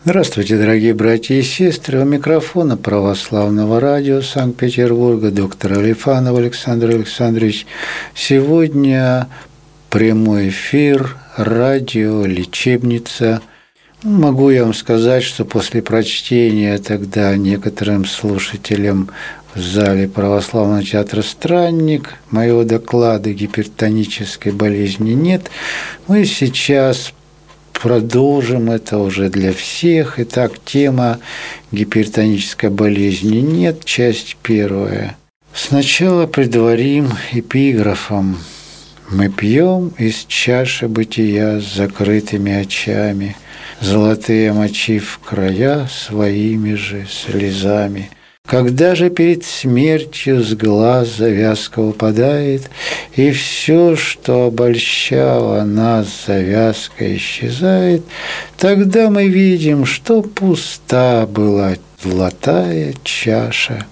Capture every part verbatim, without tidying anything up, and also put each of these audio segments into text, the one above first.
Здравствуйте, дорогие братья и сестры. У микрофона Православного радио Санкт-Петербурга доктор Алифанов Александр Александрович. Сегодня прямой эфир, радио, лечебница. Могу я вам сказать, что после прочтения тогда некоторым слушателям в зале Православного театра «Странник» моего доклада «Гипертонической болезни нет», мы сейчас продолжим это уже для всех. Итак, тема гипертонической болезни нет, часть первая. Сначала предварим эпиграфом. «Мы пьем из чаши бытия с закрытыми очами, золотые мочив края своими же слезами. Когда же перед смертью с глаз завязка упадает, и все, что обольщало нас, завязка исчезает, тогда мы видим, что пуста была золотая чаша,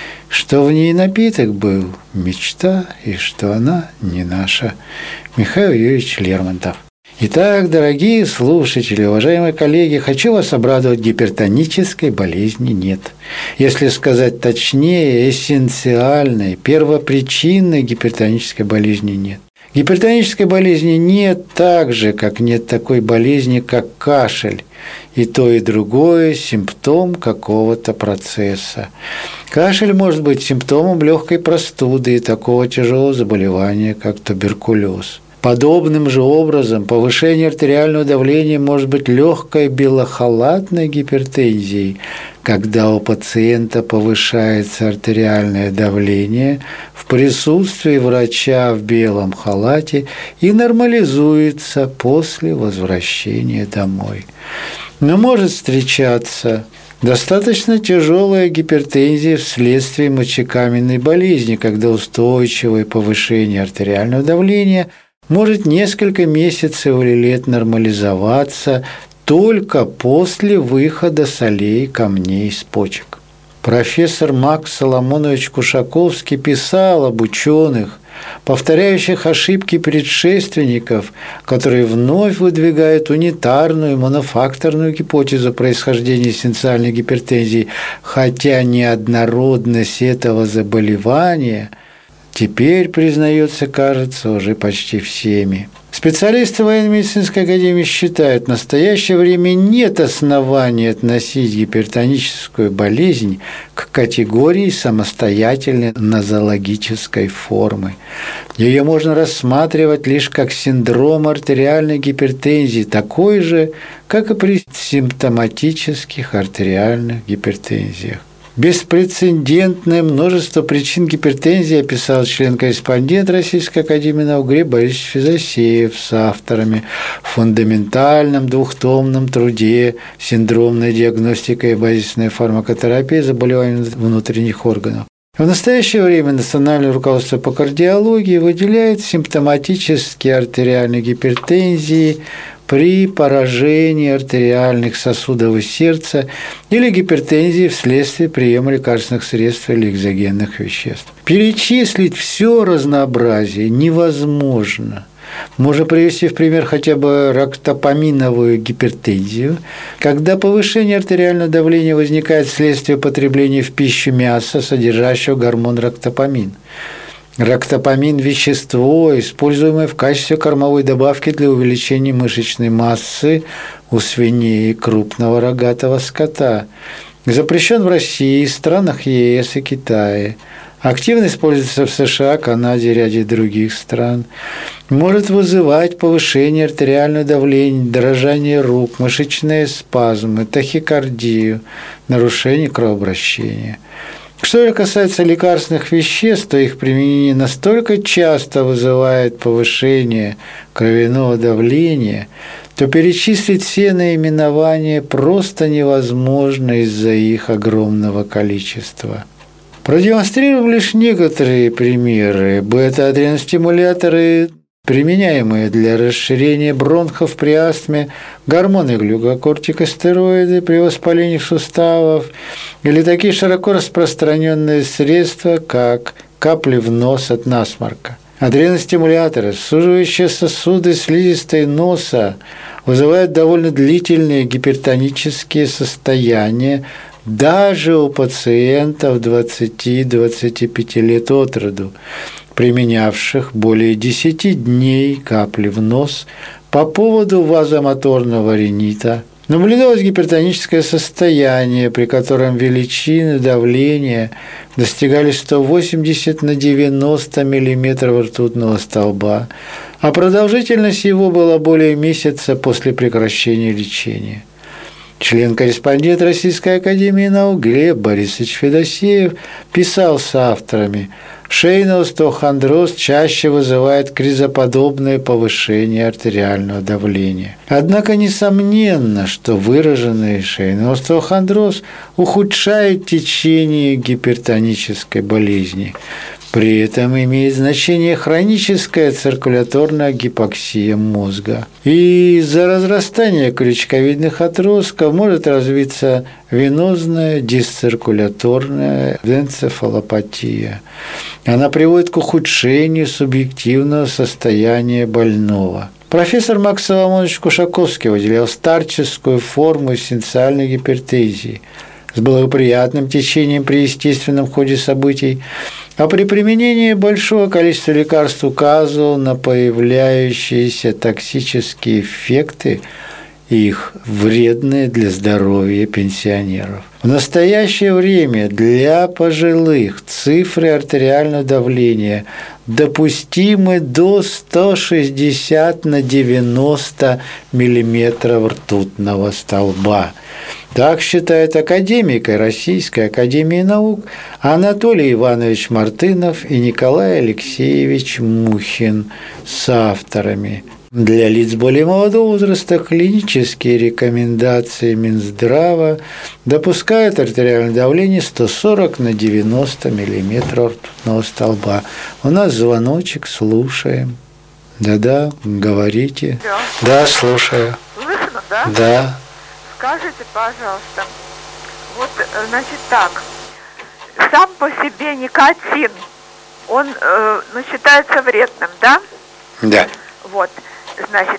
что в ней напиток был мечта, и что она не наша». Михаил Юрьевич Лермонтов. Итак, дорогие слушатели, уважаемые коллеги, хочу вас обрадовать: гипертонической болезни нет. Если сказать точнее, эссенциальной, первопричинной гипертонической болезни нет. Гипертонической болезни нет так же, как нет такой болезни, как кашель. И то, и другое – симптом какого-то процесса. Кашель может быть симптомом легкой простуды и такого тяжелого заболевания, как туберкулез. Подобным же образом повышение артериального давления может быть легкой белохалатной гипертензией, когда у пациента повышается артериальное давление в присутствии врача в белом халате и нормализуется после возвращения домой. Но может встречаться достаточно тяжелая гипертензия вследствие мочекаменной болезни, когда устойчивое повышение артериального давления может несколько месяцев или лет нормализоваться только после выхода солей, камней из почек. Профессор Макс Соломонович Кушаковский писал об ученых, повторяющих ошибки предшественников, которые вновь выдвигают унитарную монофакторную гипотезу происхождения эссенциальной гипертензии, хотя неоднородность этого заболевания теперь признается, кажется, уже почти всеми. Специалисты военно-медицинской академии считают, в настоящее время нет оснований относить гипертоническую болезнь к категории самостоятельной нозологической формы. Ее можно рассматривать лишь как синдром артериальной гипертензии, такой же, как и при симптоматических артериальных гипертензиях. Беспрецедентное множество причин гипертензии описал член-корреспондент Российской академии наук Глеб Борисович Федосеев с авторами в фундаментальном двухтомном труде «Синдромная диагностика и базисная фармакотерапия заболеваний внутренних органов». В настоящее время Национальное руководство по кардиологии выделяет симптоматические артериальные гипертензии при поражении артериальных сосудов и сердца или гипертензии вследствие приема лекарственных средств или экзогенных веществ. Перечислить все разнообразие невозможно. Можно привести в пример хотя бы рактопаминовую гипертензию, когда повышение артериального давления возникает вследствие потребления в пищу мяса, содержащего гормон рактопамин. Рактопамин – вещество, используемое в качестве кормовой добавки для увеличения мышечной массы у свиней и крупного рогатого скота. Запрещен в России, странах Е С и Китае. Активно используется в США, Канаде и ряде других стран. Может вызывать повышение артериального давления, дрожание рук, мышечные спазмы, тахикардию, нарушение кровообращения. Что же касается лекарственных веществ, то их применение настолько часто вызывает повышение кровяного давления, то перечислить все наименования просто невозможно из-за их огромного количества. Продемонстрирую лишь некоторые примеры. Бета-адреностимуляторы, применяемые для расширения бронхов при астме, гормоны глюкокортикостероиды при воспалении суставов или такие широко распространенные средства, как капли в нос от насморка. Адреностимуляторы, суживающие сосуды слизистой носа, вызывает довольно длительные гипертонические состояния даже у пациентов двадцати-двадцати пяти лет от роду, применявших более десяти дней капли в нос по поводу вазомоторного ринита. Наблюдалось гипертоническое состояние, при котором величины давления достигали сто восемьдесят на девяносто миллиметров ртутного столба, а продолжительность его была более месяца после прекращения лечения. Член-корреспондент Российской академии наук Глеб Борисович Федосеев писал с авторами: шейный остеохондроз чаще вызывает кризоподобное повышение артериального давления. Однако несомненно, что выраженный шейный остеохондроз ухудшает течение гипертонической болезни. При этом имеет значение хроническая циркуляторная гипоксия мозга. И из-за разрастания крючковидных отростков может развиться венозная дисциркуляторная энцефалопатия. Она приводит к ухудшению субъективного состояния больного. Профессор Макс Соломонович Кушаковский выделял старческую форму эссенциальной гипертензии с благоприятным течением при естественном ходе событий, а при применении большого количества лекарств указывал на появляющиеся токсические эффекты их, вредные для здоровья пенсионеров. В настоящее время для пожилых цифры артериального давления допустимы до ста шестидесяти на девяносто миллиметров ртутного столба. Так считает академик Российской академии наук Анатолий Иванович Мартынов и Николай Алексеевич Мухин с авторами. Для лиц более молодого возраста клинические рекомендации Минздрава допускают артериальное давление сто сорок на девяносто миллиметров ртутного столба. У нас звоночек, слушаем. Да-да, говорите. Да, да слушаю. Слышно, да? Да. Скажите, пожалуйста, вот, значит, так, сам по себе никотин, он, э, ну, считается вредным, да? Да. Вот, значит,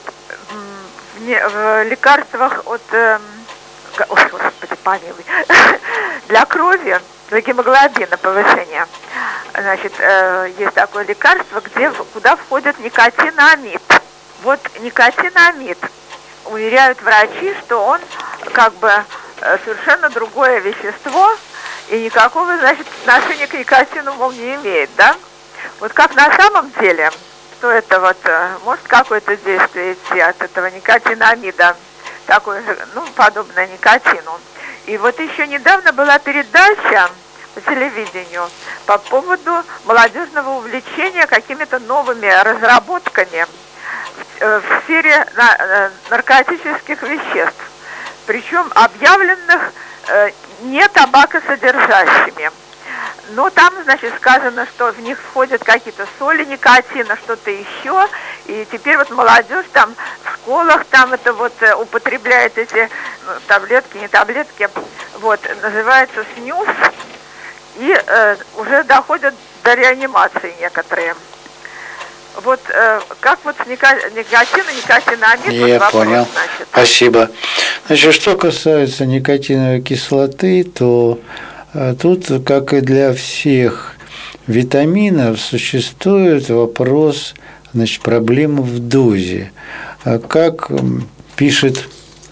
в, не, в лекарствах от, э, ой, господи, помилуй, для крови, для гемоглобина повышения, значит, э, есть такое лекарство, где, куда входит никотинамид. Вот никотинамид, уверяют врачи, что он как бы совершенно другое вещество и никакого, значит, отношения к никотину, мол, не имеет, да? Вот как на самом деле, что это вот, может какое-то действие идти от этого никотинамида, такое же, ну, подобное никотину. И вот еще недавно была передача по телевидению по поводу молодежного увлечения какими-то новыми разработками в сфере наркотических веществ, причем объявленных не табакосодержащими. Но там, значит, сказано, что в них входят какие-то соли никотина, что-то еще, и теперь вот молодежь там в школах там это вот употребляет эти, ну, таблетки, не таблетки, вот, называется снюс, и э, уже доходят до реанимации некоторые. Вот э, как вот никотин и никотинамид? Я вот вопрос, понял. Значит. Спасибо. Значит, что касается никотиновой кислоты, то э, тут, как и для всех витаминов, существует вопрос, значит, проблемы в дозе. Как пишет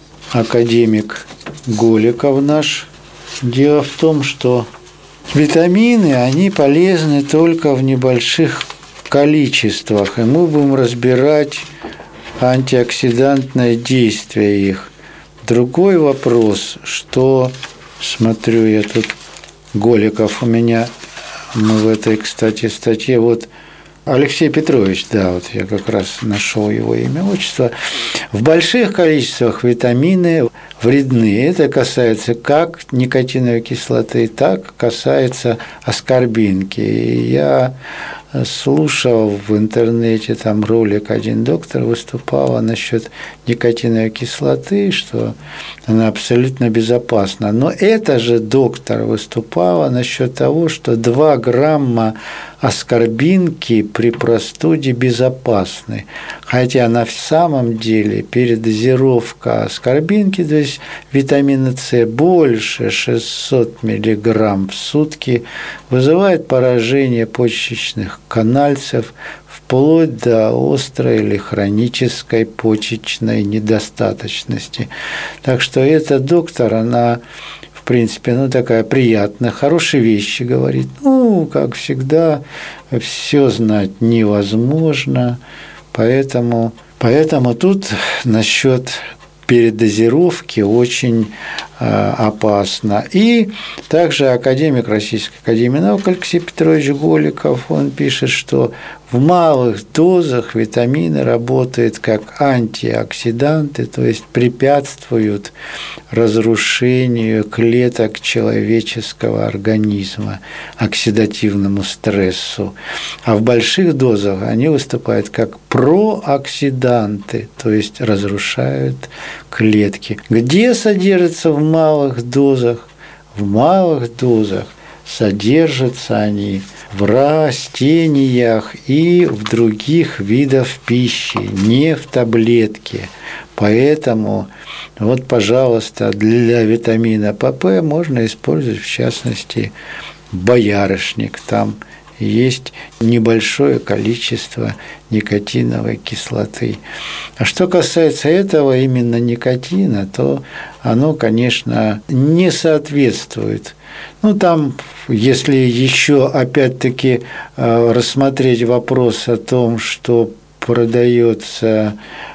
академик Голиков наш, дело в том, что витамины, они полезны только в небольших количествах, и мы будем разбирать антиоксидантное действие их. Другой вопрос, что, смотрю, я тут, Голиков у меня, мы в этой, кстати, статье, вот Алексей Петрович, да, вот я как раз нашел его имя, отчество. В больших количествах витамины вредны. Это касается как никотиновой кислоты, так касается аскорбинки. И я слушал в интернете там ролик, один доктор выступала насчет никотиновой кислоты, что она абсолютно безопасна. Но эта же доктор выступала насчет того, что два грамма аскорбинки при простуде безопасны. Хотя на самом деле передозировка аскорбинки, то есть витамина С, больше шестьсот миллиграмм в сутки вызывает поражение почечных канальцев вплоть до острой или хронической почечной недостаточности. Так что эта доктор, она в принципе, ну, такая приятная, хорошие вещи говорит. Ну, как всегда, все знать невозможно, поэтому, поэтому тут насчет передозировки очень э, опасно. И также академик Российской академии наук Алексей Петрович Голиков, он пишет, что в малых дозах витамины работают как антиоксиданты, то есть препятствуют разрушению клеток человеческого организма, оксидативному стрессу. А в больших дозах они выступают как прооксиданты, то есть разрушают клетки. Где содержатся в малых дозах? В малых дозах содержатся они в растениях и в других видах пищи, не в таблетке. Поэтому вот, пожалуйста, для витамина ПП можно использовать, в частности, боярышник. Там есть небольшое количество никотиновой кислоты. А что касается этого именно никотина, то оно, конечно, не соответствует. Ну, там, если еще опять-таки рассмотреть вопрос о том, что продается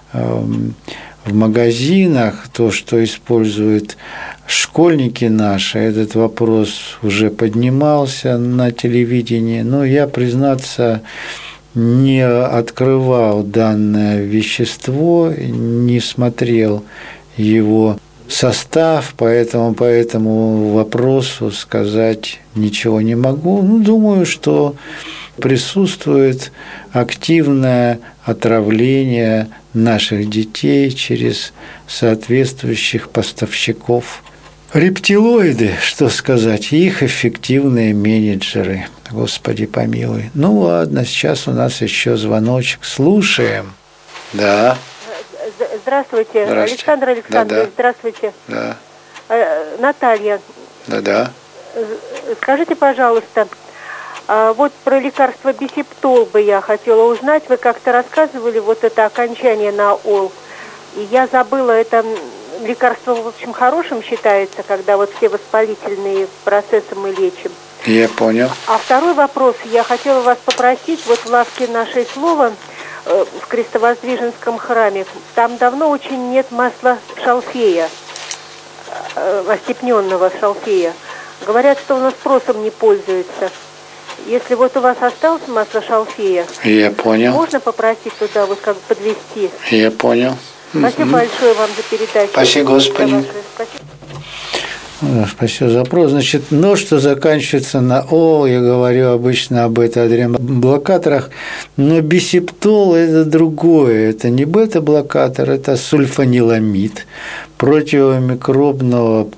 в магазинах, то, что используют школьники наши, этот вопрос уже поднимался на телевидении, но я, признаться, не открывал данное вещество, не смотрел его состав, поэтому по этому вопросу сказать ничего не могу. Ну, думаю, что присутствует активное отравление наших детей через соответствующих поставщиков. Рептилоиды, что сказать, их эффективные менеджеры, Господи помилуй. Ну ладно, сейчас у нас еще звоночек, слушаем. Да. Здравствуйте, Здравствуйте. Александр Александрович, да, да. Здравствуйте. Да. Наталья. Да-да. Скажите, пожалуйста, вот про лекарство бисептол бы я хотела узнать. Вы как-то рассказывали вот это окончание на «ол». И я забыла, это лекарство, в общем, хорошим считается, когда вот все воспалительные процессы мы лечим. Я понял. А второй вопрос. Я хотела вас попросить, вот в лавке «Наше слово» в Крестовоздвиженском храме, там давно очень нет масла шалфея, остепненного шалфея. Говорят, что у нас спросом не пользуется. Если вот у вас осталось масло шалфея, я понял. Можно попросить туда вот как подвезти? Я понял. Спасибо угу. большое вам за передачу. Спасибо, Господи. Спасибо. Спасибо за вопрос. Значит, но что заканчивается на «о», я говорю обычно об бета-адреноблокаторах, но бисептол – это другое, это не бета-блокатор, это сульфаниламид противомикробного,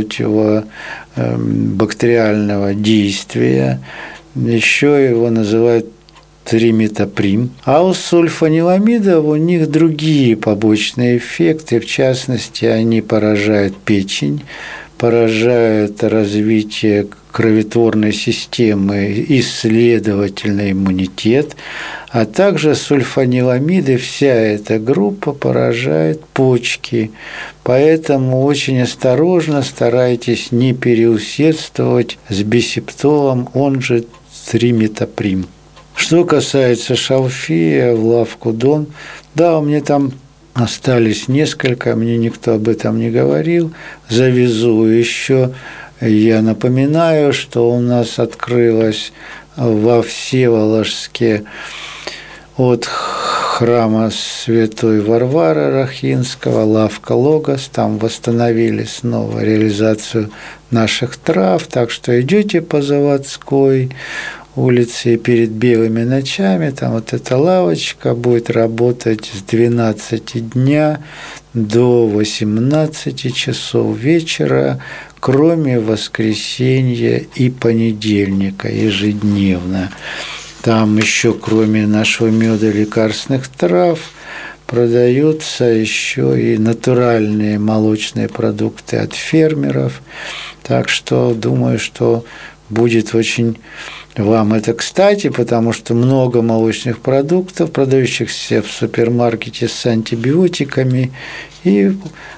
противобактериального действия, еще его называют триметоприм. А у сульфаниламидов у них другие побочные эффекты, в частности, они поражают печень, поражают развитие кроветворной системы и, следовательно, иммунитет, а также сульфаниламиды, вся эта группа поражает почки. Поэтому очень осторожно старайтесь не переусердствовать с бисептолом, он же триметоприм. Что касается шалфея в лавку «Дон», да, у меня там остались несколько, мне никто об этом не говорил, завезу еще. Я напоминаю, что у нас открылась во Всеволожске от храма Святой Варвары Рахинского лавка «Логос», там восстановили снова реализацию наших трав, так что идете по Заводской улице перед белыми ночами, там вот эта лавочка будет работать с двенадцати дня до восемнадцати часов вечера, кроме воскресенья и понедельника ежедневно. Там еще, кроме нашего меда и лекарственных трав, продаются еще и натуральные молочные продукты от фермеров. Так что думаю, что будет очень вам это кстати, потому что много молочных продуктов, продающихся в супермаркете с антибиотиками, и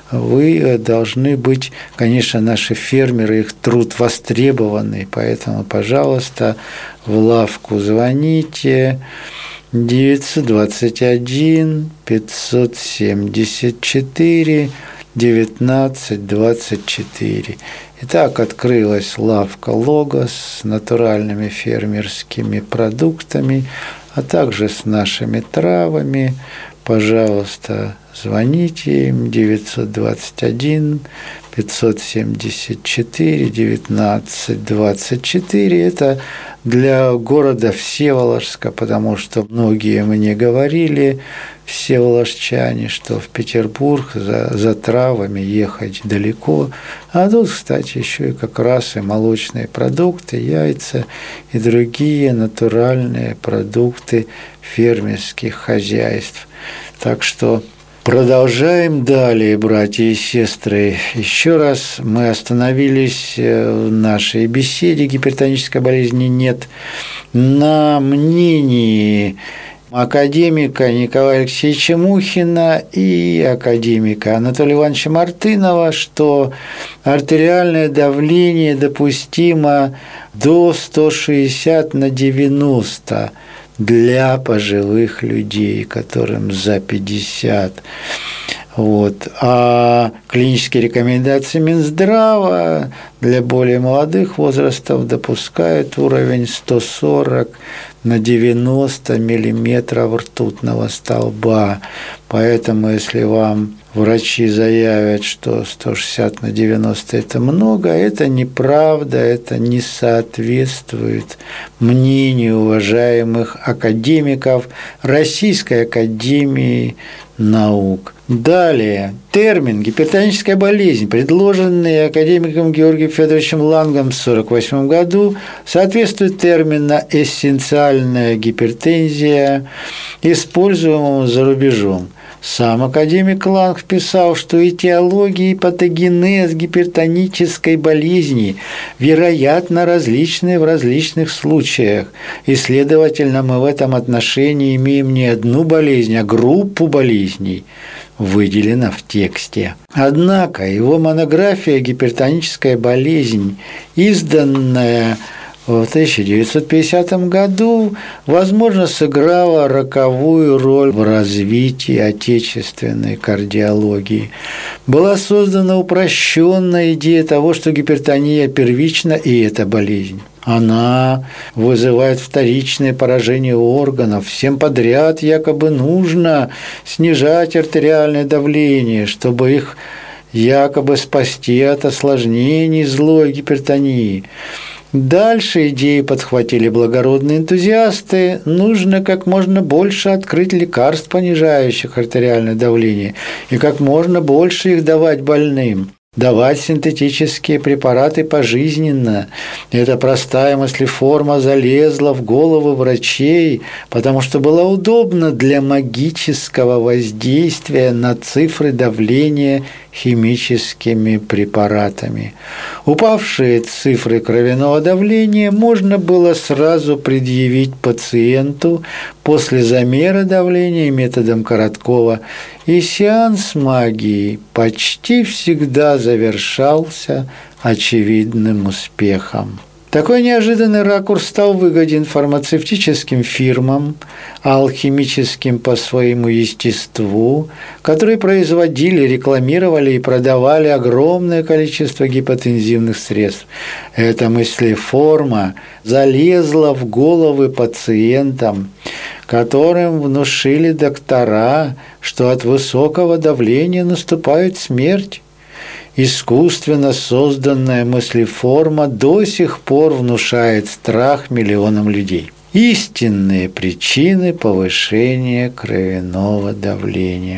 вы должны быть, конечно, наши фермеры, их труд востребованный, поэтому, пожалуйста, в лавку звоните девятьсот двадцать один пятьсот семьдесят четыре девятнадцать двадцать четыре. Итак, открылась лавка «Логос» с натуральными фермерскими продуктами, а также с нашими травами. Пожалуйста, звоните им девятьсот двадцать один пятьсот семьдесят четыре девятнадцать двадцать четыре. Это для города Всеволожска, потому что многие мне говорили, всеволожчане, что в Петербург за, за травами ехать далеко. А тут, кстати, еще и как раз и молочные продукты, яйца и другие натуральные продукты фермерских хозяйств. Так что продолжаем далее, братья и сестры. Еще раз мы остановились в нашей беседе «Гипертонической болезни нет» на мнении академика Николая Алексеевича Мухина и академика Анатолия Ивановича Мартынова, что артериальное давление допустимо до сто шестьдесят на девяносто для пожилых людей, которым за пятьдесят. Вот. А клинические рекомендации Минздрава для более молодых возрастов допускают уровень сто сорок на девяносто миллиметров ртутного столба. Поэтому, если вам врачи заявят, что сто шестьдесят на девяносто – это много, это неправда, это не соответствует мнению уважаемых академиков Российской академии наук. Далее. Термин «гипертоническая болезнь», предложенный академиком Георгием Федоровичем Лангом в сорок восьмом году, соответствует термину «эссенциальная гипертензия», используемому за рубежом. Сам академик Ланг писал, что этиология и патогенез гипертонической болезни вероятно различны в различных случаях, и, следовательно, мы в этом отношении имеем не одну болезнь, а группу болезней, выделено в тексте. Однако его монография «Гипертоническая болезнь», изданная в тысяча девятьсот пятидесятом году, возможно, сыграла роковую роль в развитии отечественной кардиологии. Была создана упрощенная идея того, что гипертония первична, и это болезнь. Она вызывает вторичное поражение органов. Всем подряд якобы нужно снижать артериальное давление, чтобы их якобы спасти от осложнений злой гипертонии. Дальше идеи подхватили благородные энтузиасты. Нужно как можно больше открыть лекарств, понижающих артериальное давление, и как можно больше их давать больным. Давать синтетические препараты пожизненно. Эта простая мыслеформа залезла в головы врачей, потому что была удобна для магического воздействия на цифры давления химическими препаратами. Упавшие цифры кровяного давления можно было сразу предъявить пациенту после замера давления методом Короткова, и сеанс магии почти всегда завершался очевидным успехом. Такой неожиданный ракурс стал выгоден фармацевтическим фирмам, алхимическим по своему естеству, которые производили, рекламировали и продавали огромное количество гипотензивных средств. Эта мыслеформа залезла в головы пациентам, которым внушили доктора, что от высокого давления наступает смерть. Искусственно созданная мыслеформа до сих пор внушает страх миллионам людей. Истинные причины повышения кровяного давления.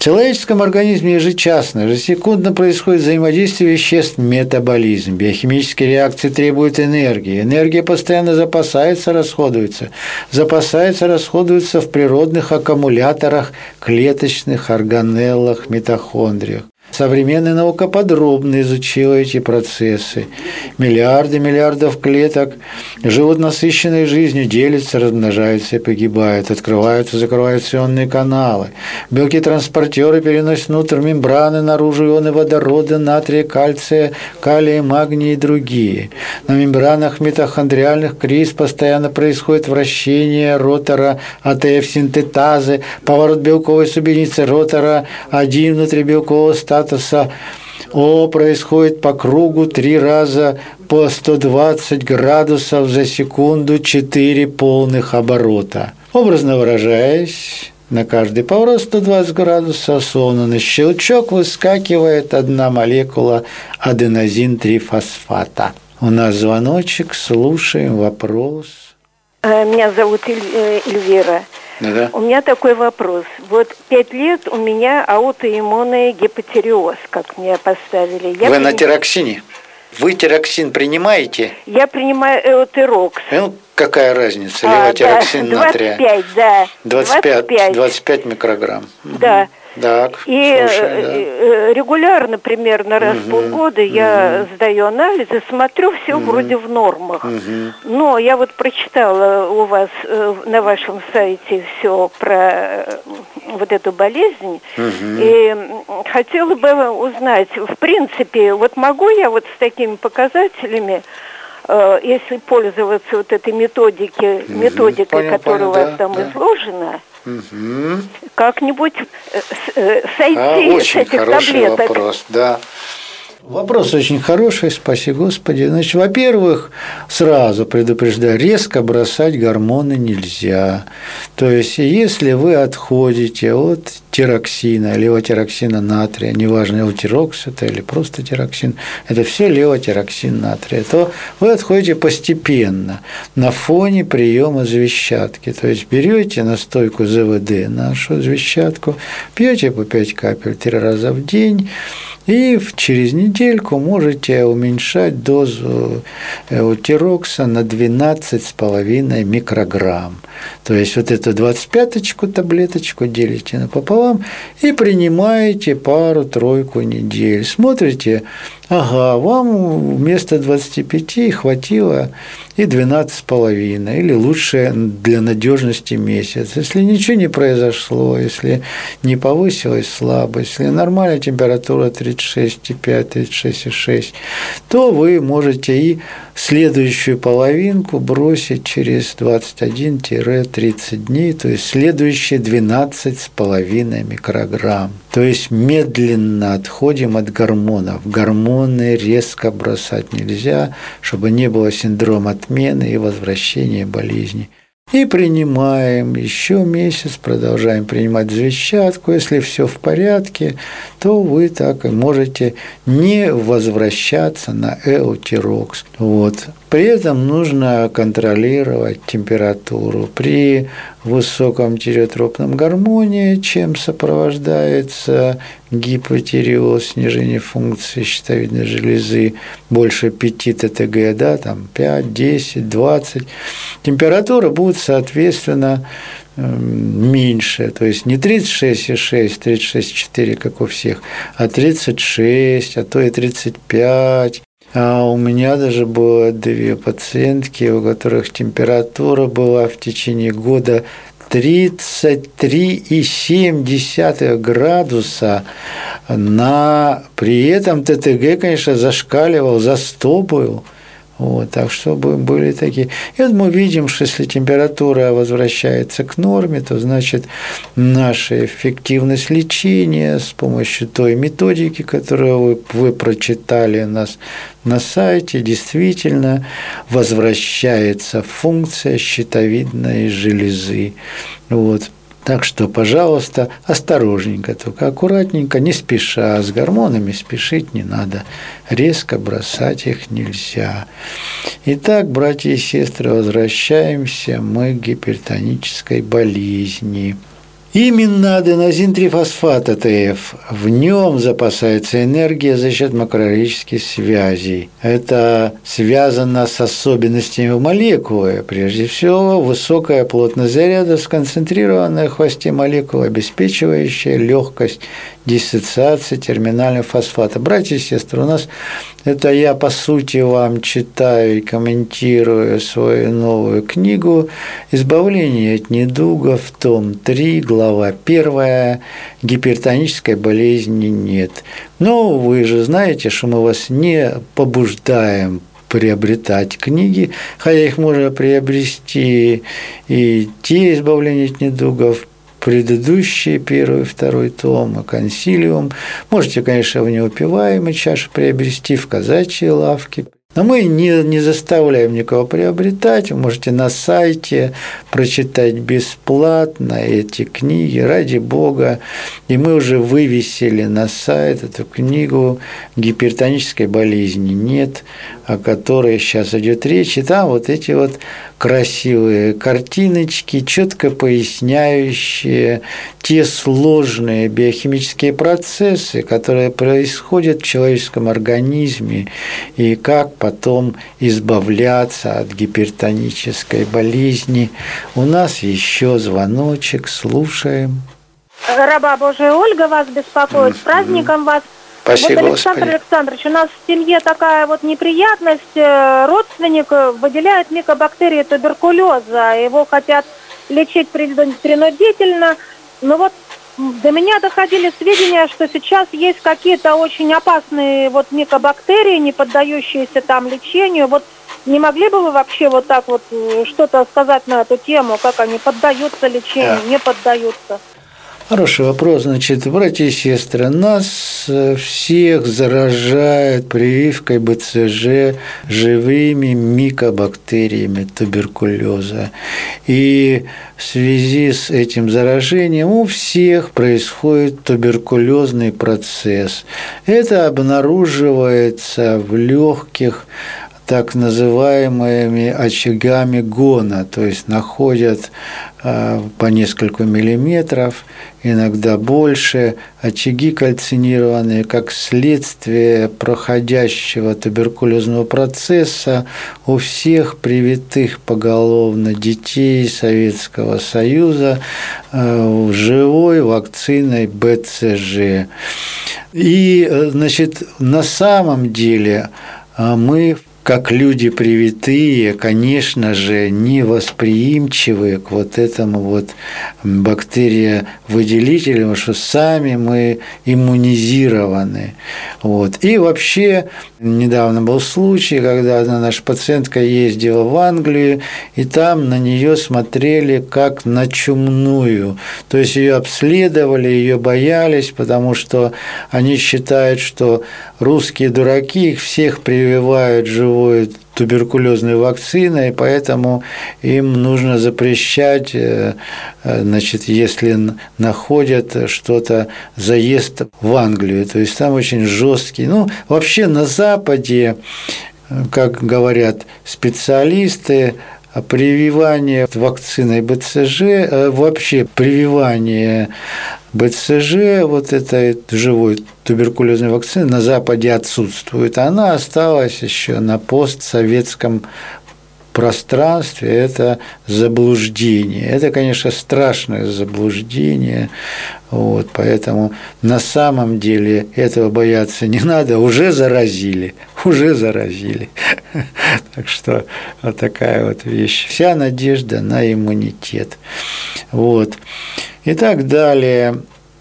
В человеческом организме ежечасно, ежесекундно происходит взаимодействие веществ, метаболизм. Биохимические реакции требуют энергии. Энергия постоянно запасается, расходуется. Запасается, расходуется в природных аккумуляторах, клеточных органеллах, митохондриях. Современная наука подробно изучила эти процессы. Миллиарды миллиардов клеток живут насыщенной жизнью, делятся, размножаются и погибают, открываются, закрываются ионные каналы. Белки-транспортеры переносят внутрь мембраны, наружу ионы водорода, натрия, кальция, калия, магния и другие. На мембранах митохондриальных криз постоянно происходит вращение ротора эй ти эф-синтетазы, поворот белковой субъединицы ротора один внутрибелкового статуса О происходит по кругу три раза по сто двадцать градусов за секунду, четыре полных оборота. Образно выражаясь, на каждый поворот сто двадцать градусов, словно на щелчок, выскакивает одна молекула аденозин-трифосфата. У нас звоночек, слушаем вопрос. Меня зовут Эльвира. Да-да. У меня такой вопрос. Вот пять лет у меня аутоиммунный гипотиреоз, как мне поставили. Я Вы приним... на тироксине? Вы тироксин принимаете? Я принимаю эутерокс. Ну, какая разница? А, Левотироксин да, натрия. двадцать пять, да. двадцать пять, двадцать пять микрограмм. Да. Так, и слушай, да. Регулярно, примерно раз в угу, полгода, угу. я сдаю анализы, смотрю, все угу. вроде в нормах. Угу. Но я вот прочитала у вас на вашем сайте все про вот эту болезнь, угу. и хотела бы узнать, в принципе, вот могу я вот с такими показателями, если пользоваться вот этой методики, угу. методикой, понял, которая понял, у вас да, там да. изложена, угу. как-нибудь сойти а, очень с этих хороший таблеток. Вопрос, да. Вопрос очень хороший, спаси Господи. Значит, во-первых, сразу предупреждаю, резко бросать гормоны нельзя. То есть, если вы отходите от тироксина, левотироксина натрия, неважно, эутирокс это или просто тироксин, это все левотироксин натрия, то вы отходите постепенно на фоне приема звездчатки. То есть, берете настойку зэ вэ дэ, нашу звездчатку, пьете по пять капель три раза в день, и через недельку можете уменьшать дозу эутирокса на двенадцать с половиной микрограмм. То есть вот эту двадцать пяточку таблеточку делите напополам и принимаете пару-тройку недель. Смотрите, ага, вам вместо двадцати пяти хватило и двенадцать с половиной, или лучше для надежности месяц. Если ничего не произошло, если не повысилась слабость, если нормальная температура тридцать шесть и пять - тридцать шесть и шесть, то вы можете и следующую половинку бросить через двадцать один - тридцать дней, то есть следующие двенадцать с половиной микрограмм. То есть медленно отходим от гормонов. Гормоны резко бросать нельзя, чтобы не было синдрома отмены и возвращения болезни. И принимаем еще месяц, продолжаем принимать звездчатку. Если все в порядке, то вы так и можете не возвращаться на эутирокс. Вот. При этом нужно контролировать температуру. При высоком тиреотропном гормоне, чем сопровождается гипотиреоз, снижение функции щитовидной железы, больше пяти тэ тэ гэ, да, там пять, десять, двадцать, температура будет, соответственно, меньше, то есть не тридцать шесть и шесть, тридцать шесть и четыре, как у всех, а тридцать шесть, а то и тридцать пять. А у меня даже было две пациентки, у которых температура была в течение года тридцать три и семь десятых градуса, на... при этом тэ тэ гэ, конечно, зашкаливал, за сто был. Вот, так что были такие. И вот мы видим, что если температура возвращается к норме, то значит наша эффективность лечения с помощью той методики, которую вы, вы прочитали у нас на сайте, действительно возвращается функция щитовидной железы. Вот. Так что, пожалуйста, осторожненько, только аккуратненько, не спеша, с гормонами спешить не надо, резко бросать их нельзя. Итак, братья и сестры, возвращаемся мы к гипертонической болезни. Именно аденозин-трифосфат АТФ. В нем запасается энергия за счет макроэлектронических связей. Это связано с особенностями молекулы. Прежде всего, высокая плотность заряда, сконцентрированная в хвосте молекулы, обеспечивающая легкость диссоциации терминального фосфата. Братья и сестры, у нас это я, по сути, вам читаю и комментирую свою новую книгу «Избавление от недугов», том три, глава первая, «Гипертонической болезни нет». Но вы же знаете, что мы вас не побуждаем приобретать книги, хотя их можно приобрести и те «Избавления от недугов», предыдущие, первый, второй том, и консилиум. Можете, конечно, в неупиваемой чаше приобрести в казачьей лавке. Но мы не, не заставляем никого приобретать. Вы можете на сайте прочитать бесплатно эти книги, ради Бога. И мы уже вывесили на сайт эту книгу «Гипертонической болезни нет», о которой сейчас идет речь. И там вот эти вот красивые картиночки, четко поясняющие те сложные биохимические процессы, которые происходят в человеческом организме, и как потом избавляться от гипертонической болезни. У нас еще звоночек, слушаем. Раба Божия Ольга вас беспокоит. С праздником вас. Спасибо, вот, Александр Господи. Александрович, у нас в семье такая вот неприятность. Родственник выделяет микобактерии туберкулеза. Его хотят лечить принудительно. Но вот до меня доходили сведения, что сейчас есть какие-то очень опасные вот микобактерии, не поддающиеся там лечению. Вот не могли бы вы вообще вот так вот что-то сказать на эту тему, как они поддаются лечению, не поддаются? Хороший вопрос. Значит, братья и сестры, нас всех заражает прививкой бэ цэ жэ живыми микобактериями туберкулеза. И в связи с этим заражением у всех происходит туберкулезный процесс. Это обнаруживается в легких так называемыми очагами гона, то есть находят по несколько миллиметров, иногда больше, очаги кальцинированные, как следствие проходящего туберкулезного процесса у всех привитых поголовно детей Советского Союза живой вакциной бэ цэ жэ. И, значит, на самом деле мы, как люди привитые, конечно же, не восприимчивы к вот этому вот бактериовыделителю, потому что сами мы иммунизированы. Вот. И вообще, недавно был случай, когда одна наша пациентка ездила в Англию, и там на нее смотрели как на чумную. То есть ее обследовали, ее боялись, потому что они считают, что русские дураки, их всех прививают живой туберкулезной вакциной, и поэтому им нужно запрещать, значит, если находят что-то, заезд в Англию. То есть там очень жесткий. Ну, вообще на Западе, как говорят специалисты, прививание вакциной бэ цэ жэ, вообще прививание бэ цэ жэ, вот этой живой туберкулезной вакцины, на Западе отсутствует. Она осталась еще на постсоветском пространстве. Это заблуждение. Это, конечно, страшное заблуждение. Вот, поэтому на самом деле этого бояться не надо, уже заразили, уже заразили. Так что вот такая вот вещь. Вся надежда на иммунитет. Вот. И так далее.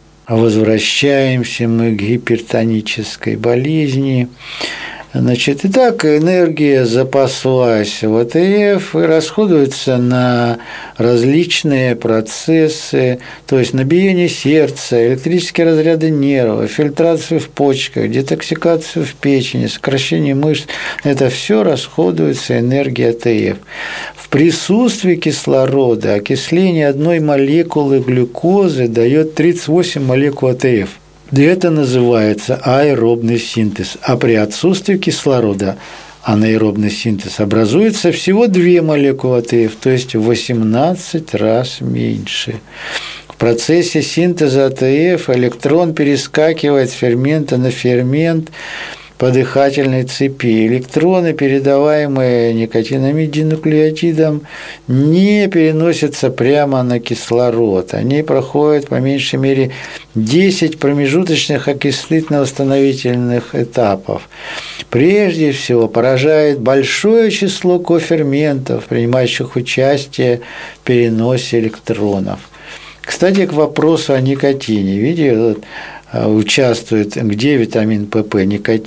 Возвращаемся мы к гипертонической болезни. Значит, итак, энергия запаслась в а тэ эф и расходуется на различные процессы, то есть на биение сердца, электрические разряды нервов, фильтрацию в почках, детоксикацию в печени, сокращение мышц. Это все расходуется энергия а тэ эф. В присутствии кислорода окисление одной молекулы глюкозы дает тридцать восемь молекул а тэ эф. И это называется аэробный синтез. А при отсутствии кислорода анаэробный синтез образуется всего две молекулы а тэ эф, то есть в восемнадцать раз меньше. В процессе синтеза АТФ электрон перескакивает с фермента на фермент по дыхательной цепи. Электроны, передаваемые никотинамид-динуклеотидом, не переносятся прямо на кислород. Они проходят по меньшей мере десять промежуточных окислительно-восстановительных этапов. Прежде всего поражает большое число коферментов, принимающих участие в переносе электронов. Кстати, к вопросу о никотине. Видите, вот, участвует, где витамин ПП,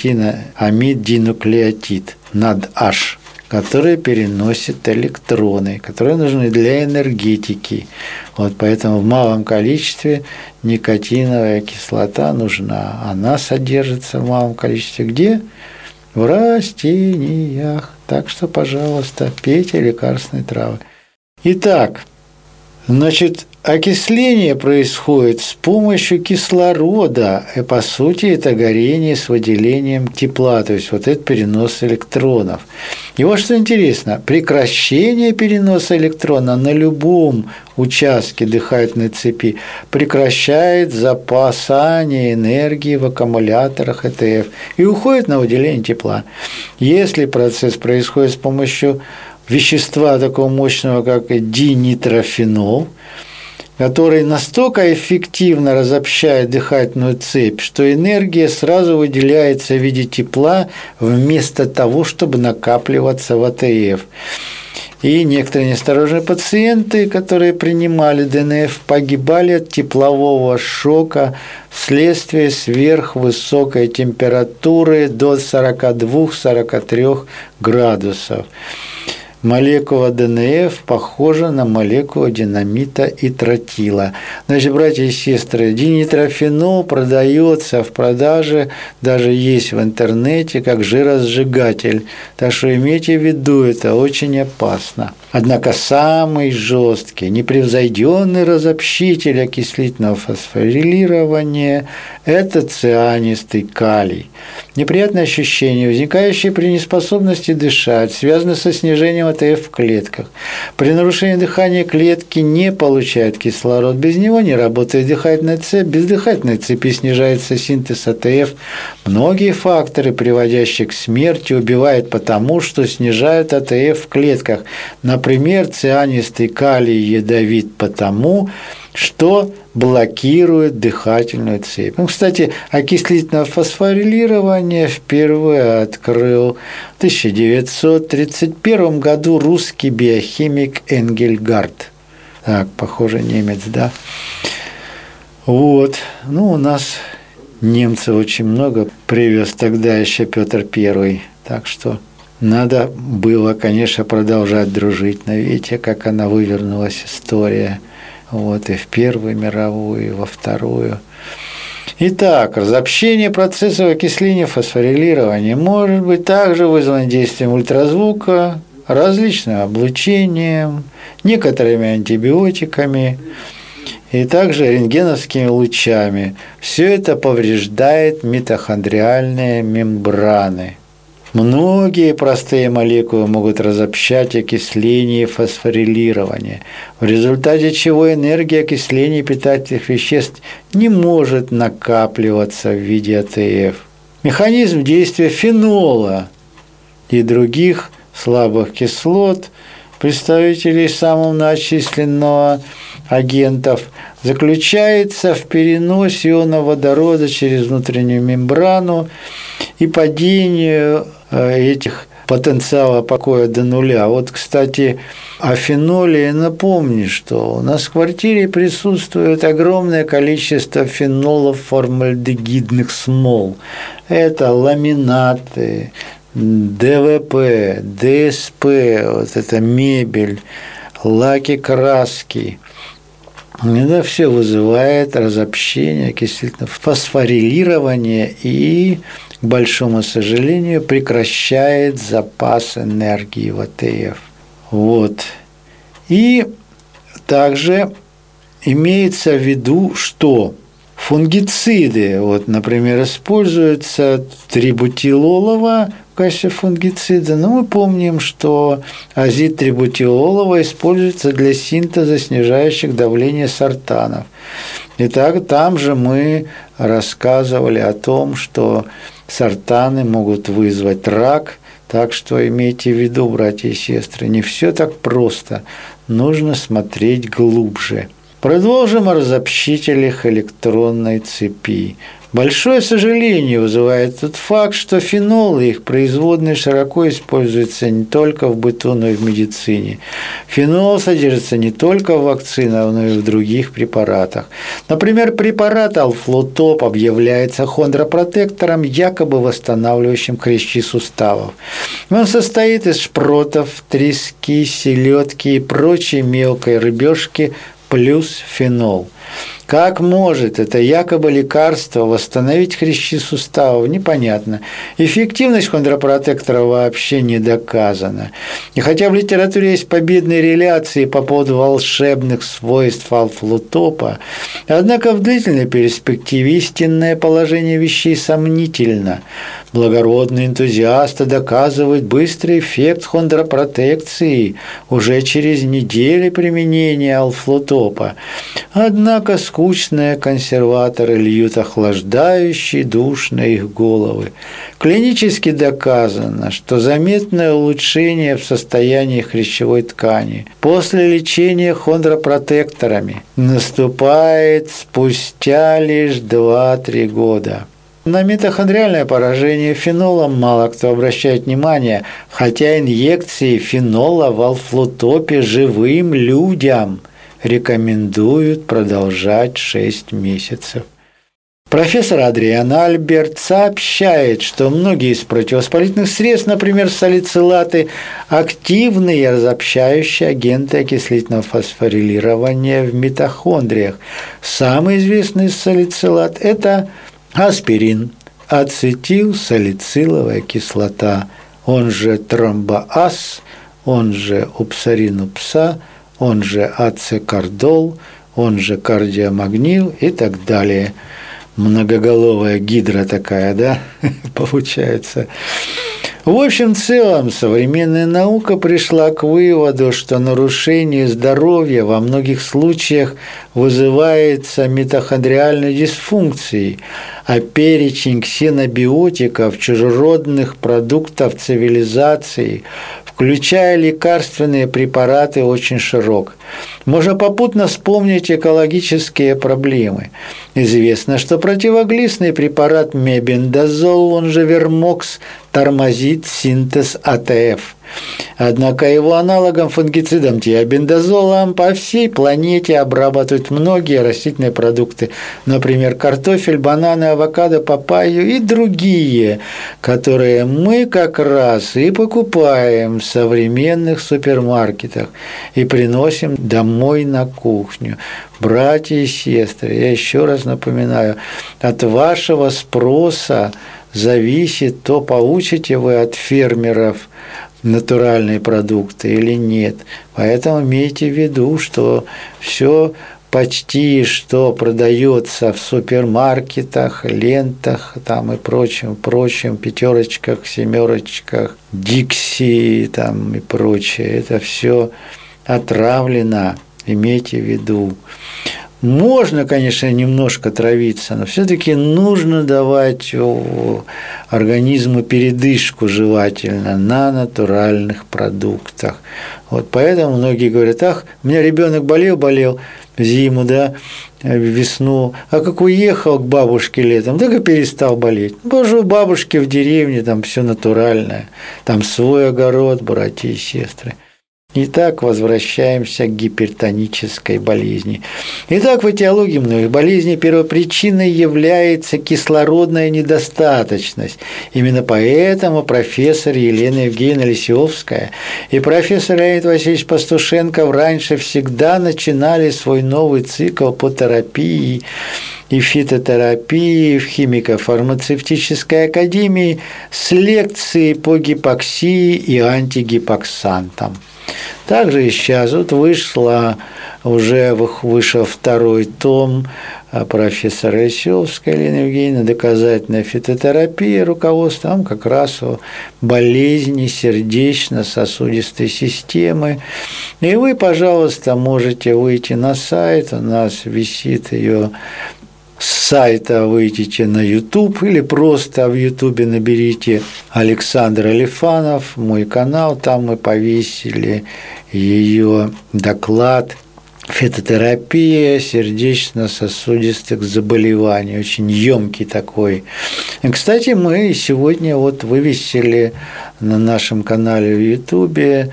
никотинамид-динуклеотид, НАД-H, который переносит электроны, которые нужны для энергетики. Вот поэтому в малом количестве никотиновая кислота нужна. Она содержится в малом количестве где? В растениях. Так что, пожалуйста, пейте лекарственные травы. Итак, значит, окисление происходит с помощью кислорода, и по сути это горение с выделением тепла, то есть вот этот перенос электронов. И вот что интересно, прекращение переноса электрона на любом участке дыхательной цепи прекращает запасание энергии в аккумуляторах ЭТФ и уходит на выделение тепла. Если процесс происходит с помощью вещества такого мощного, как динитрофенол, который настолько эффективно разобщает дыхательную цепь, что энергия сразу выделяется в виде тепла вместо того, чтобы накапливаться в АТФ. И некоторые неосторожные пациенты, которые принимали ДНФ, погибали от теплового шока вследствие сверхвысокой температуры до сорок два - сорок три градусов. Молекула ДНФ похожа на молекулу динамита и тротила. Значит, братья и сестры, динитрофенол продается в продаже, даже есть в интернете, как жиросжигатель. Так что имейте в виду, это очень опасно. Однако самый жесткий, непревзойденный разобщитель окислительного фосфорилирования – это цианистый калий. Неприятные ощущения, возникающие при неспособности дышать, связаны со снижением АТФ в клетках. При нарушении дыхания клетки не получают кислород, без него не работает дыхательная цепь, без дыхательной цепи снижается синтез АТФ. Многие факторы, приводящие к смерти, убивают потому, что снижают АТФ в клетках. Например, цианистый калий ядовит потому, что блокирует дыхательную цепь. Ну, кстати, окислительное фосфорилирование впервые открыл в тысяча девятьсот тридцать первом году русский биохимик Энгельгард. Так, похоже, немец, да? Вот. Ну, у нас немцев очень много привез тогда еще Петр Первый. Так что надо было, конечно, продолжать дружить. Но видите, как она вывернулась, история. Вот, и в Первую мировую, и во Вторую. Итак, разобщение процессов окисления фосфорилирования может быть также вызвано действием ультразвука, различным облучением, некоторыми антибиотиками и также рентгеновскими лучами. Все это повреждает митохондриальные мембраны. Многие простые молекулы могут разобщать окисление и фосфорилирование, в результате чего энергия окисления питательных веществ не может накапливаться в виде АТФ. Механизм действия фенола и других слабых кислот, представителей самого многочисленного агентов, заключается в переносе иона водорода через внутреннюю мембрану и падению этих потенциала покоя до нуля. Вот, кстати, о феноле напомню, что у нас в квартире присутствует огромное количество фенолов формальдегидных смол. Это ламинаты, ДВП, ДСП, вот это мебель, лаки, краски. Это все вызывает разобщение, окислительное фосфорилирование и, к большому сожалению, прекращает запас энергии в АТФ. Вот. И также имеется в виду, что фунгициды. Вот, например, используется трибутилолово в качестве фунгицида, но мы помним, что азит-трибутилолово используется для синтеза снижающих давление сартанов. Итак, там же мы рассказывали о том, что сартаны могут вызвать рак, так что имейте в виду, братья и сестры, не все так просто, нужно смотреть глубже. Продолжим о разобщителях электронной цепи. Большое сожаление вызывает тот факт, что фенолы и их производные широко используются не только в быту, но и в медицине. Фенол содержится не только в вакцинах, но и в других препаратах. Например, препарат Алфлутоп объявляется хондропротектором, якобы восстанавливающим хрящи суставов. Он состоит из шпротов, трески, селедки и прочей мелкой рыбешки плюс фенол. Как может это якобы лекарство восстановить хрящи суставов, непонятно. Эффективность хондропротектора вообще не доказана. И хотя в литературе есть победные реляции по поводу волшебных свойств алфлутопа, однако в длительной перспективе истинное положение вещей сомнительно. Благородные энтузиасты доказывают быстрый эффект хондропротекции уже через неделю применения алфлутопа. Однако скучные консерваторы льют охлаждающий душ на их головы. Клинически доказано, что заметное улучшение в состоянии хрящевой ткани после лечения хондропротекторами наступает спустя лишь два-три года. На митохондриальное поражение фенолом мало кто обращает внимание, хотя инъекции фенола в алфлутопе живым людям рекомендуют продолжать шесть месяцев. Профессор Адриан Альберт сообщает, что многие из противовоспалительных средств, например, салицилаты, активные разобщающие агенты окислительного фосфорилирования в митохондриях. Самый известный салицилат – это аспирин, ацетилсалициловая кислота, он же тромбоаз, он же упсарин-упса, он же ацекардол, он же кардиомагнил и так далее. Многоголовая гидра такая, да, получается. В общем целом, современная наука пришла к выводу, что нарушение здоровья во многих случаях вызывается митохондриальной дисфункцией, а перечень ксенобиотиков, чужеродных продуктов цивилизации, включая лекарственные препараты, очень широк. Можно попутно вспомнить экологические проблемы. Известно, что противоглистный препарат мебендазол, он же вермокс, тормозит синтез а тэ эф. Однако его аналогом фунгицидом тиабендазолом по всей планете обрабатывают многие растительные продукты, например, картофель, бананы, авокадо, папайю и другие, которые мы как раз и покупаем в современных супермаркетах и приносим домой на кухню. Братья и сестры, я еще раз напоминаю, от вашего спроса зависит то, получите вы от фермеров натуральные продукты или нет. Поэтому имейте в виду, что все почти что продается в супермаркетах, лентах там и прочем, прочем, пятерочках, семерочках, Дикси там и прочее, это все отравлено, имейте в виду. Можно, конечно, немножко травиться, но все-таки нужно давать организму передышку желательно на натуральных продуктах. Вот поэтому многие говорят: ах, у меня ребенок болел, болел в зиму, да, в весну, а как уехал к бабушке летом, так и перестал болеть. Боже, у бабушки в деревне там все натуральное, там свой огород, братья и сестры. Итак, возвращаемся к гипертонической болезни. Итак, в этиологии многих болезней первопричиной является кислородная недостаточность. Именно поэтому профессор Елена Евгеньевна Лисиовская и профессор Леонид Васильевич Пастушенков раньше всегда начинали свой новый цикл по терапии и фитотерапии в химико-фармацевтической академии с лекцией по гипоксии и антигипоксантам. Также и сейчас вот вышла, уже вышел второй том профессора Исёвской Елены Евгеньевны, доказательная фитотерапия, руководство там как раз о болезни сердечно-сосудистой системы. И вы, пожалуйста, можете выйти на сайт, у нас висит ее с сайта, выйдите на YouTube или просто в YouTube наберите Александр Алифанов, мой канал, там мы повесили ее доклад «Фитотерапия сердечно-сосудистых заболеваний», очень емкий такой. И, кстати, мы сегодня вот вывесили на нашем канале в YouTube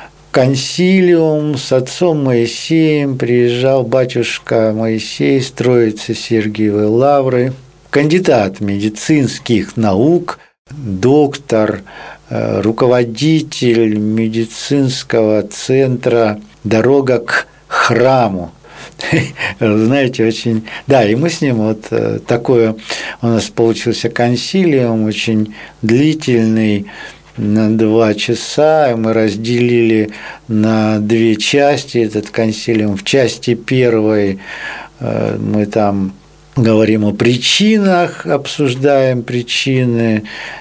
консилиум с отцом Моисеем, приезжал батюшка Моисей с Троицы Сергиевой Лавры, кандидат медицинских наук, доктор, руководитель медицинского центра «Дорога к храму». Знаете, очень… Да, и мы с ним вот такое… У нас получился консилиум, очень длительный, на два часа. Мы разделили на две части этот консилиум. В части первой мы там говорим о причинах, обсуждаем причины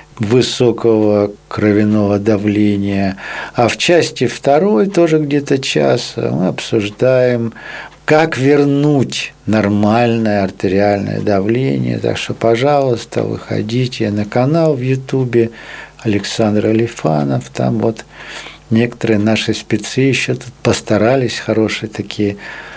высокого кровяного давления, а в части второй, тоже где-то час, мы обсуждаем, как вернуть нормальное артериальное давление. Так что, пожалуйста, выходите на канал в Ютубе Александр Алифанов, там вот некоторые наши спецы еще тут постарались, хорошие такие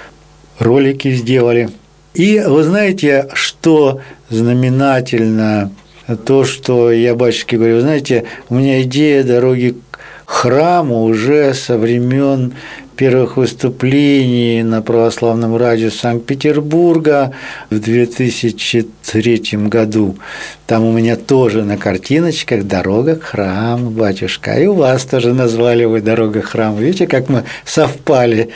ролики сделали. И вы знаете, что знаменательно, то, что я батюшке говорю, знаете, у меня идея дороги к храму уже со времен первых выступлений на православном радио Санкт-Петербурга в две тысячи третьем году. Там у меня тоже на картиночках «Дорога к храму, батюшка». И у вас тоже назвали вы «Дорога к храму». Видите, как мы совпали.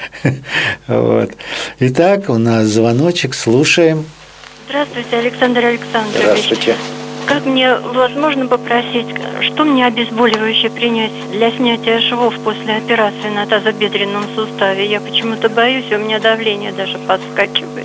Вот. Итак, у нас звоночек, слушаем. Здравствуйте, Александр Александрович. Здравствуйте. Как мне возможно попросить, что мне обезболивающее принять для снятия швов после операции на тазобедренном суставе? Я почему-то боюсь, у меня давление даже подскакивает.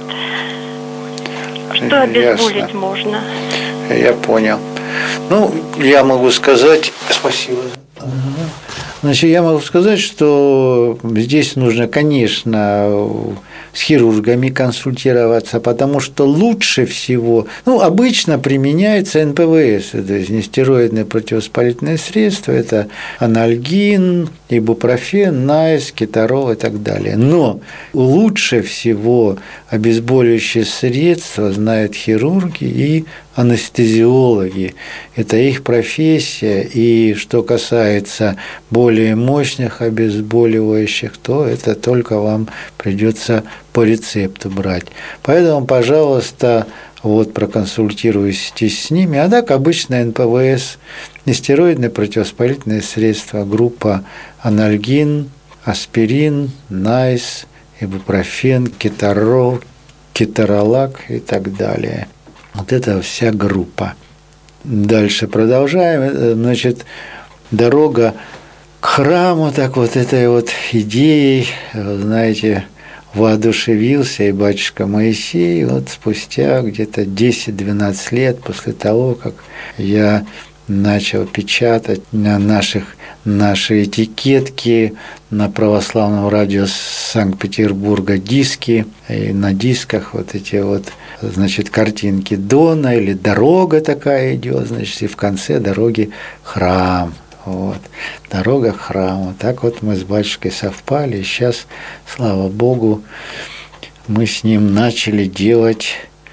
Что обезболить Ясно. Можно? Я понял. Ну, я могу сказать… Спасибо. Значит, я могу сказать, что здесь нужно, конечно, с хирургами консультироваться, потому что лучше всего, ну, обычно применяется эн пэ вэ эс, то есть нестероидные противовоспалительные средства, это анальгин, ибупрофен, найс, кетарол и так далее. Но лучше всего обезболивающие средства знают хирурги и анестезиологи. Это их профессия, и что касается более мощных обезболивающих, то это только вам придется по рецепту брать. Поэтому, пожалуйста, вот проконсультируйтесь с ними. А так обычно эн пэ вэ эс, нестероидные противовоспалительные средства, группа анальгин, аспирин, найс, ибупрофен, кетарол, кетаролак и так далее. Вот это вся группа. Дальше продолжаем. Значит, дорога к храму, так вот этой вот идеей, знаете, воодушевился и батюшка Моисей вот спустя где-то десять-двенадцать лет после того, как я начал печатать на наших, наши этикетки на православном радио Санкт-Петербурга диски, и на дисках вот эти вот, значит, картинки Дона или дорога такая идет, значит, и в конце дороги храм. Вот. Дорога к храму. Так вот мы с батюшкой совпали, и сейчас, слава Богу, мы с ним начали делать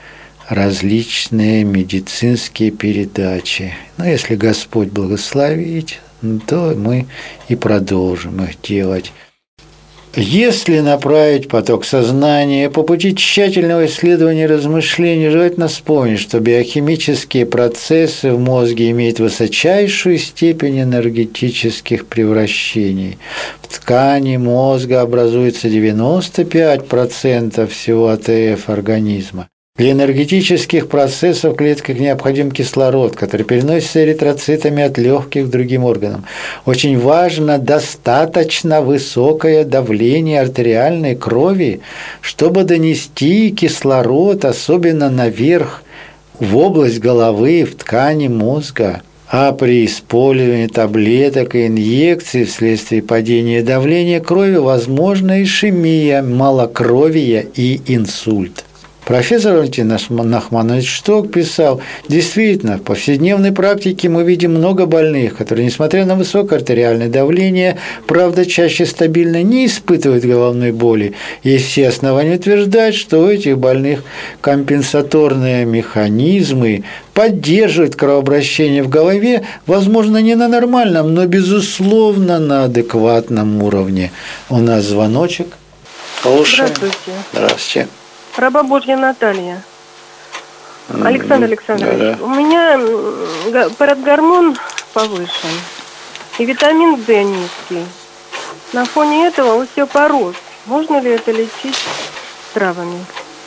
различные медицинские передачи. Но если Господь благословит, то мы и продолжим их делать. Если направить поток сознания по пути тщательного исследования и размышления, желательно вспомнить, что биохимические процессы в мозге имеют высочайшую степень энергетических превращений. В ткани мозга образуется девяносто пять процентов всего а тэ эф организма. Для энергетических процессов в клетках необходим кислород, который переносится эритроцитами от легких к другим органам. Очень важно достаточно высокое давление артериальной крови, чтобы донести кислород, особенно наверх, в область головы, в ткани мозга. А при использовании таблеток и инъекций вследствие падения давления крови возможна ишемия, малокровие и инсульт. Профессор Валентин Нахманович Шток писал: действительно, в повседневной практике мы видим много больных, которые, несмотря на высокое артериальное давление, правда, чаще стабильно не испытывают головной боли. Есть все основания утверждать, что у этих больных компенсаторные механизмы поддерживают кровообращение в голове, возможно, не на нормальном, но, безусловно, на адекватном уровне. У нас звоночек. Слушаем. Здравствуйте. Здравствуйте. Раба Божья Наталья. Александр Александрович, Да, да. у меня парадгормон повышен и витамин D низкий. На фоне этого остеопороз. Можно ли это лечить травами?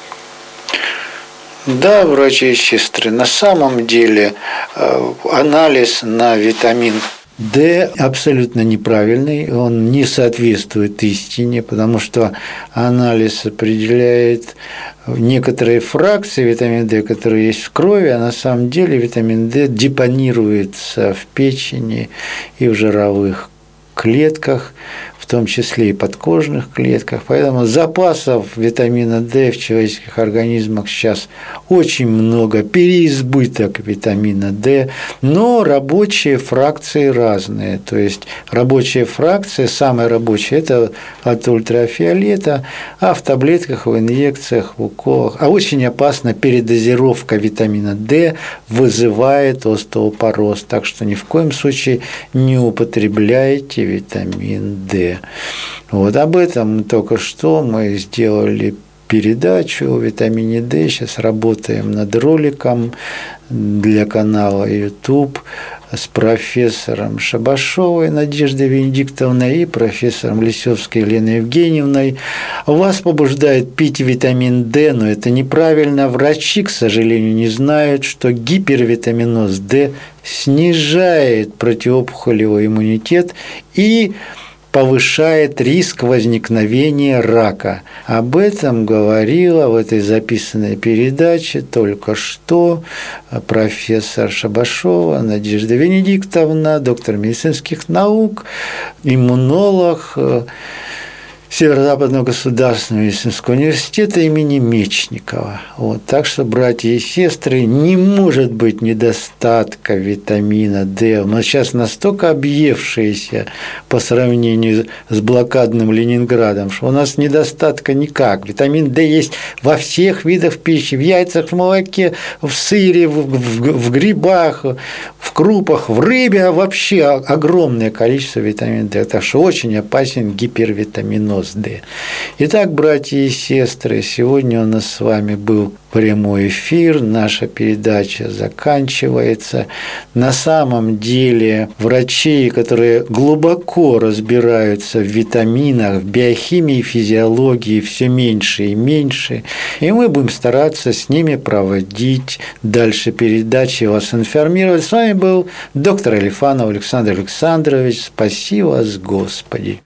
Да, врачи и сестры, на самом деле анализ на витамин D абсолютно неправильный, он не соответствует истине, потому что анализ определяет некоторые фракции витамина D, которые есть в крови, а на самом деле витамин D депонируется в печени и в жировых клетках, в том числе и подкожных клетках. Поэтому запасов витамина D в человеческих организмах сейчас очень много, переизбыток витамина D, но рабочие фракции разные. То есть рабочая фракция, самая рабочая, это от ультрафиолета, а в таблетках, в инъекциях, в уколах. А очень опасна передозировка витамина D, вызывает остеопороз. Так что ни в коем случае не употребляйте витамин D. Вот об этом только что мы сделали передачу о витамине D. Сейчас работаем над роликом для канала YouTube с профессором Шабашовой Надеждой Венедиктовной и профессором Лисевской Еленой Евгеньевной. Вас побуждает пить витамин D, но это неправильно. Врачи, к сожалению, не знают, что гипервитаминоз D снижает противоопухолевый иммунитет и повышает риск возникновения рака. Об этом говорила в этой записанной передаче только что профессор Шабашова Надежда Венедиктовна, доктор медицинских наук, иммунолог Северо-Западного государственного медицинского университета имени Мечникова. Вот. Так что, братья и сестры, не может быть недостатка витамина D. Мы сейчас настолько объевшиеся по сравнению с блокадным Ленинградом, что у нас недостатка никак. Витамин D есть во всех видах пищи, в яйцах, в молоке, в сыре, в, в, в грибах, в крупах, в рыбе, а вообще огромное количество витамина D. Так что очень опасен гипервитаминоз D. Итак, братья и сестры, сегодня у нас с вами был прямой эфир, наша передача заканчивается. На самом деле врачи, которые глубоко разбираются в витаминах, в биохимии, физиологии, все меньше и меньше, и мы будем стараться с ними проводить дальше передачи, вас информировать. С вами был доктор Алифанов Александр Александрович. Спаси вас, Господи.